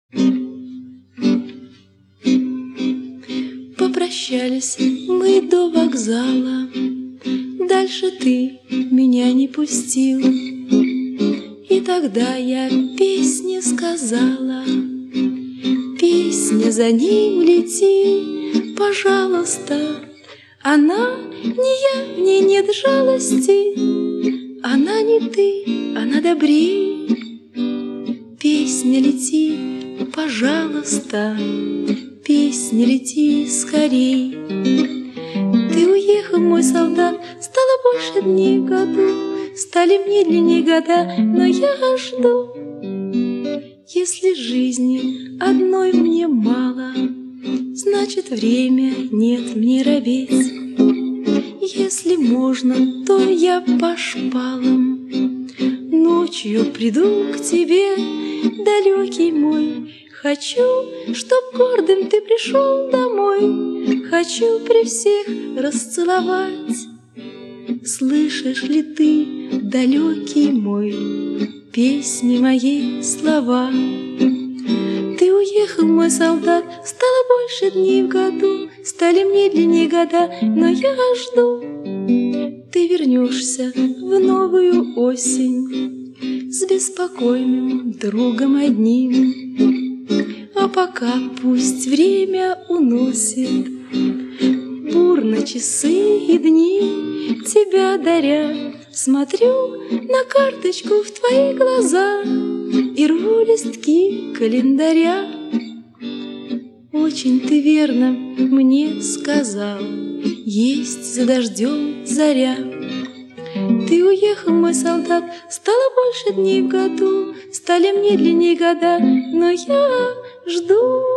Попрощались мы до вокзала, дальше ты меня не пустил. И тогда я песне сказала: песня за ним лети, пожалуйста. Она не я, в ней нет жалости, она не ты, она добрей. Песня лети, пожалуйста, песня лети скорей. Ты уехал, мой солдат, стало больше дней в году, стали мне длиннее года, но я жду. Если жизни одной мне мало, значит, время нет мне робеть. Если можно, то я по шпалам ночью приду к тебе, далекий мой. Хочу, чтоб гордым ты пришел домой, хочу при всех расцеловать. Слышишь ли ты, далекий мой, песни моей слова? Ты уехал, мой солдат, стало больше дней в году, стали мне длиннее года, но я жду. Ты вернешься в новую осень с беспокойным другом одним. А пока пусть время уносит бурно часы и дни, тебя даря, смотрю на карточку в твои глаза и рву листки календаря. Очень ты верно мне сказал, есть за дождем заря. Ты уехал, мой солдат, стало больше дней в году, стали мне длиннее года, но я жду.